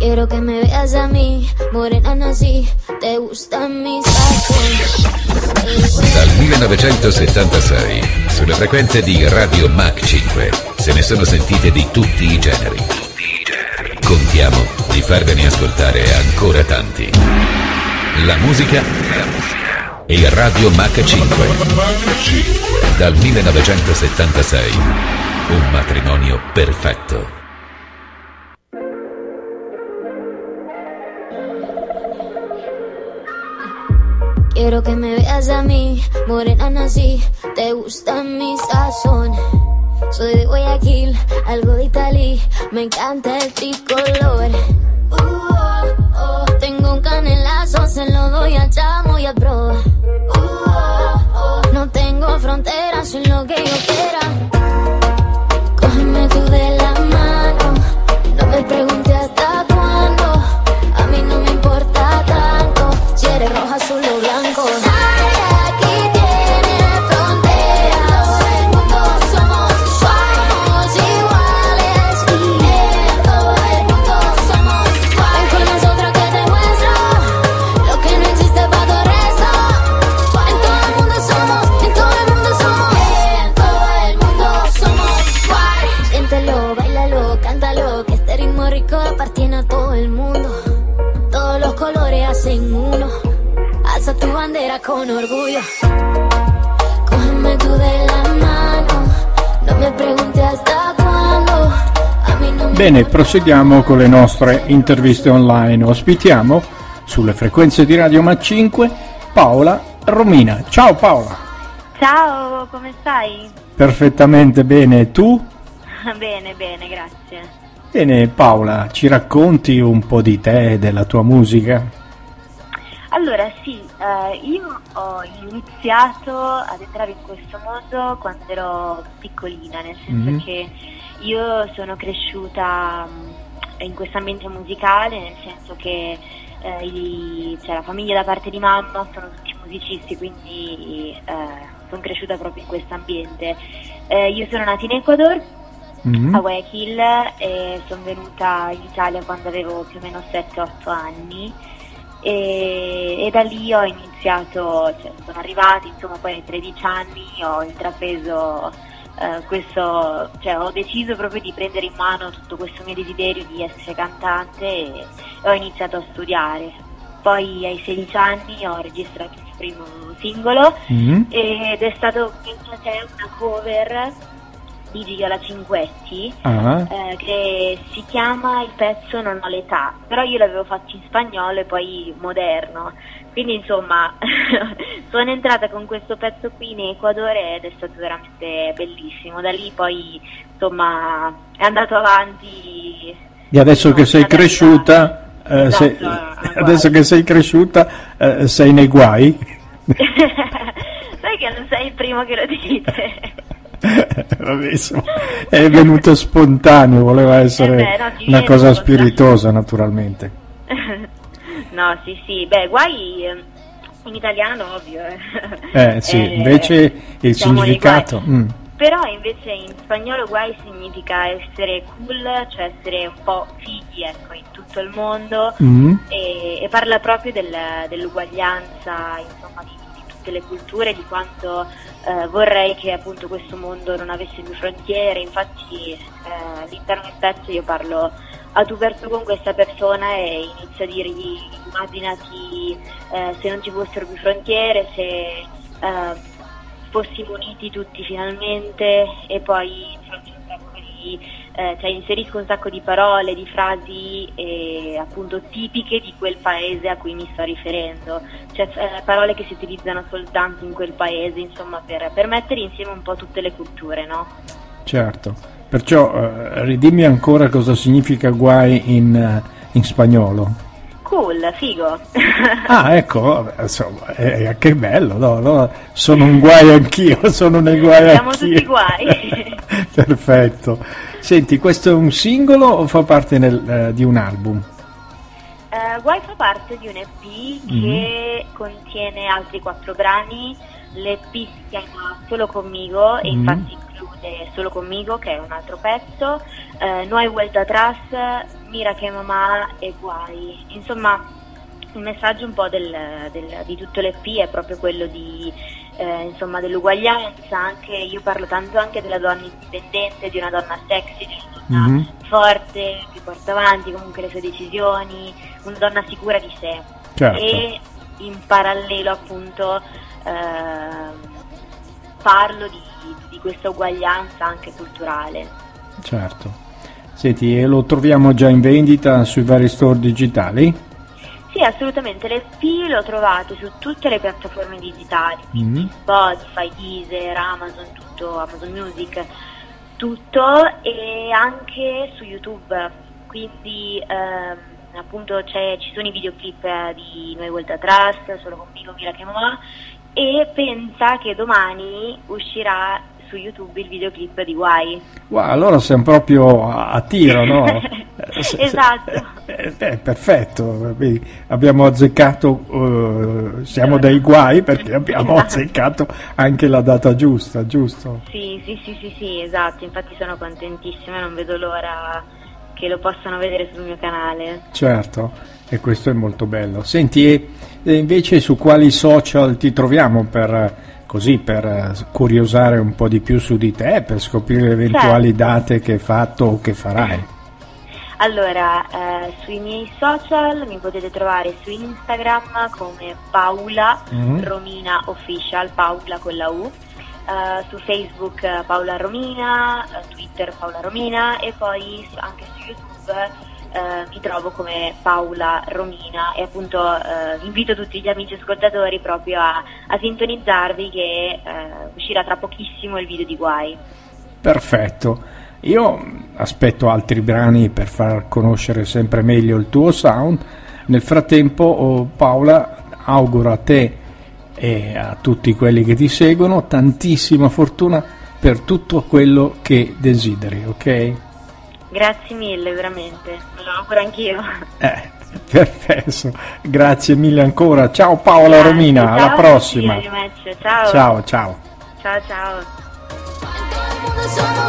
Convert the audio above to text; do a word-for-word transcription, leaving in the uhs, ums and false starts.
Quiero que me veas a mí, morena así, te gustan mis tacones. Dal millenovecentosettantasei, sulle frequenze di Radio Mach cinque, se ne sono sentite di tutti i generi. Contiamo di farvene ascoltare ancora tanti. La musica e Radio Mach cinque. Dal millenovecentosettantasei, un matrimonio perfetto. Quiero que me veas a mí, morena así, te gusta mi sazón. Soy de Guayaquil, algo de Italy, me encanta el tricolor. Uh, oh, oh. Tengo un canelazo, se lo doy al chamo y al bro. Uh, oh, oh. No tengo fronteras, soy lo que yo quiera. Cógeme tú de la mano, no me preguntes hasta cuándo. A mí no me importa tanto, si eres roja, azul o blanco. Appartiene a todo el mundo, todos los colores hacen uno, alza tu bandera con orgullo, cógeme tú de la mano, no me preguntes hasta cuándo, a mí no me... Bene, proseguiamo con le nostre interviste online. Ospitiamo sulle frequenze di Radio Mach cinque Paola Romina. Ciao Paola. Ciao, come stai? Perfettamente bene, tu? Bene, bene, grazie. Bene Paola, ci racconti un po' di te e della tua musica? Allora sì, eh, io ho iniziato ad entrare in questo mondo quando ero piccolina, nel senso mm-hmm. che io sono cresciuta in questo ambiente musicale, nel senso che eh, i, cioè, la famiglia da parte di mamma sono tutti musicisti, quindi eh, sono cresciuta proprio in questo ambiente. Eh, io sono nata in Ecuador, Mm-hmm. a Guayaquil, e sono venuta in Italia quando avevo più o meno sette otto anni e, e da lì ho iniziato, cioè sono arrivata, insomma poi ai tredici anni ho intrapreso eh, questo, cioè ho deciso proprio di prendere in mano tutto questo mio desiderio di essere cantante e, e ho iniziato a studiare. Poi ai sedici anni ho registrato il primo singolo mm-hmm. ed è stato penso che una cover di Giola Cinquetti uh-huh. eh, che si chiama Il pezzo non ha l'età, però io l'avevo fatto in spagnolo e poi moderno, quindi insomma sono entrata con questo pezzo qui in Ecuador ed è stato veramente bellissimo. Da lì poi insomma è andato avanti e adesso che sei cresciuta eh, esatto, sei, adesso che sei cresciuta eh, sei nei guai? Sai che non sei il primo che lo dice. Bravissimo. È venuto spontaneo, voleva essere eh beh, no, una cosa spiritosa naturalmente. No, sì, sì, beh, guai in italiano ovvio. Eh sì, eh, invece il significato... Mm. Però invece in spagnolo guai significa essere cool, cioè essere un po' fighi, ecco, in tutto il mondo mm. e, e parla proprio del, dell'uguaglianza, insomma, di, di tutte le culture, di quanto eh, vorrei che appunto questo mondo non avesse più frontiere. Infatti eh, all'interno del pezzo io parlo a tu per tu con questa persona e inizio a dirgli: immaginati eh, se non ci fossero più frontiere, se eh, fossimo uniti tutti finalmente. E poi faccio un sacco di eh, cioè inserisco un sacco di parole, di frasi eh, appunto tipiche di quel paese a cui mi sto riferendo, cioè eh, parole che si utilizzano soltanto in quel paese, insomma, per, per mettere insieme un po' tutte le culture, no? Certo, perciò eh, ridimmi ancora cosa significa guai in, in spagnolo. Cool, figo. Ah, ecco, insomma, eh, che bello, no, no? Sono un guai anch'io, sono nei guai Siamo anch'io. tutti guai. Perfetto. Senti, questo è un singolo o fa parte nel, eh, di un album? Uh, Guai fa parte di un E P mm-hmm. che contiene altri quattro brani. L'E P si chiama Solo Conmigo mm-hmm. e infatti include Solo Conmigo, che è un altro pezzo, uh, No hay vuelta atrás, Mira che mamà e guai. Insomma, il messaggio un po' del, del, di tutto l'E P è proprio quello di eh, insomma dell'uguaglianza. Anche io parlo tanto anche della donna indipendente, di una donna sexy, di una donna mm-hmm. forte, che porta avanti comunque le sue decisioni, una donna sicura di sé. Certo. E in parallelo appunto eh, parlo di, di questa uguaglianza anche culturale. Certo. Senti, e lo troviamo già in vendita sui vari store digitali? Sì, assolutamente, l'E P lo trovate su tutte le piattaforme digitali, quindi mm-hmm. Spotify, Deezer, Amazon, tutto, Amazon Music, tutto, e anche su YouTube, quindi ehm, appunto c'è, ci sono i videoclip di Noi Volta Trust, Solo Conmigo, Mira che mamà, e pensa che domani uscirà su YouTube il videoclip di Guai. Wow, allora siamo proprio a, a tiro, no? Esatto. Eh, eh, perfetto, abbiamo azzeccato, uh, siamo dei guai perché abbiamo esatto. azzeccato anche la data giusta, giusto? Sì, sì, sì, sì, sì, esatto, infatti sono contentissima, non vedo l'ora che lo possano vedere sul mio canale. Certo, e questo è molto bello. Senti, e, e invece su quali social ti troviamo per... così per curiosare un po' di più su di te, per scoprire le eventuali certo. date che hai fatto o che farai? Allora, eh, sui miei social mi potete trovare su Instagram come Paola mm-hmm. Romina Official, Paola con la U, uh, su Facebook Paola Romina, uh, Twitter Paola Romina, e poi anche su YouTube Uh, mi trovo come Paola Romina, e appunto uh, invito tutti gli amici ascoltatori proprio a, a sintonizzarvi che uh, uscirà tra pochissimo il video di Guai. Perfetto, io aspetto altri brani per far conoscere sempre meglio il tuo sound. Nel frattempo, oh, Paola, auguro a te e a tutti quelli che ti seguono tantissima fortuna per tutto quello che desideri, ok? Grazie mille, veramente, me lo auguro anch'io. Eh, perfetto, grazie mille ancora. Ciao Paola grazie, Romina, ciao, alla prossima. Ciao, ciao, ciao. Ciao, ciao.